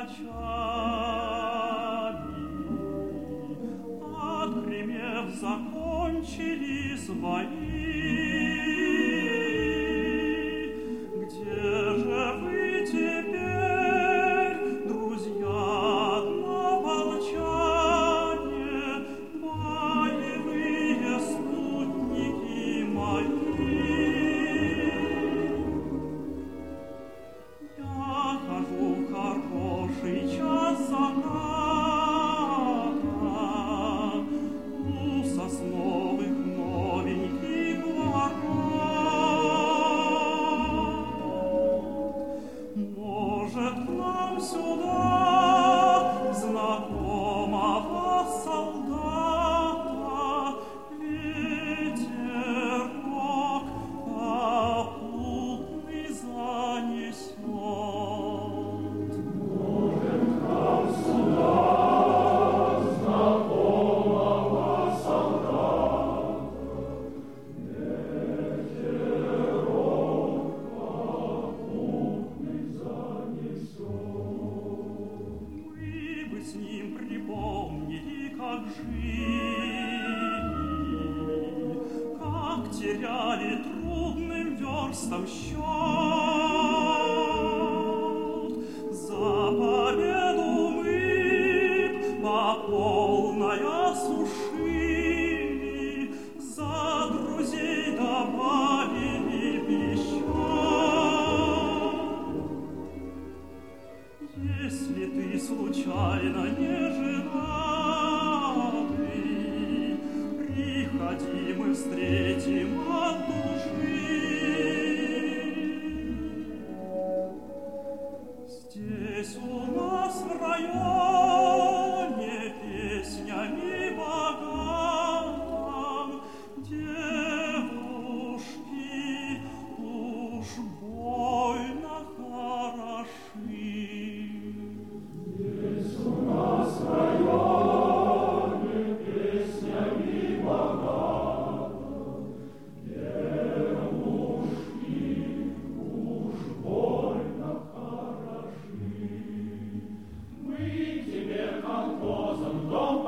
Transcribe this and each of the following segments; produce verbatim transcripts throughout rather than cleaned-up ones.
Отгремев, закончились бои. Где же вы теперь, друзья однополчане, боевые спутники мои? Я хожу в хороший час заката у сосновых новеньких ворот. Может, к нам сюда знакомого солдата ветерок попутный занесет? С ним припомнили, как жили, как теряли трудным верстам счет. За победу мы по полной осушили, за друзей добавили еще. Если ты случайно не женатый, приходи, мы встретим от души. Здесь у нас в районе песнями богата, девушки уж больно хороши.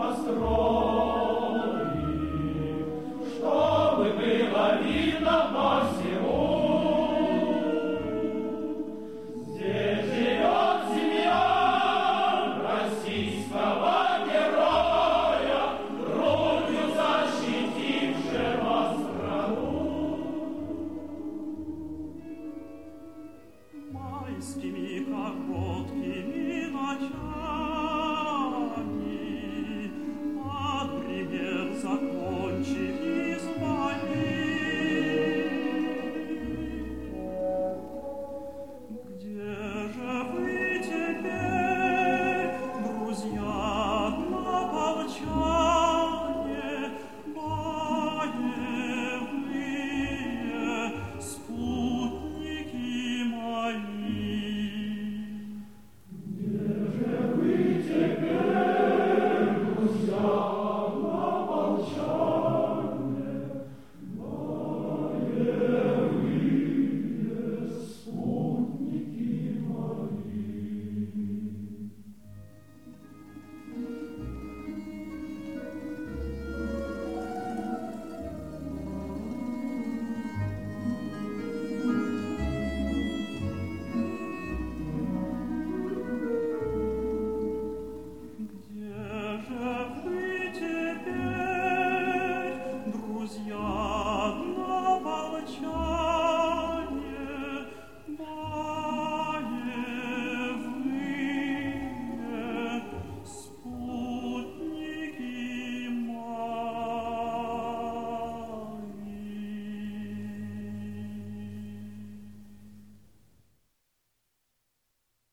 Чтобы было видно,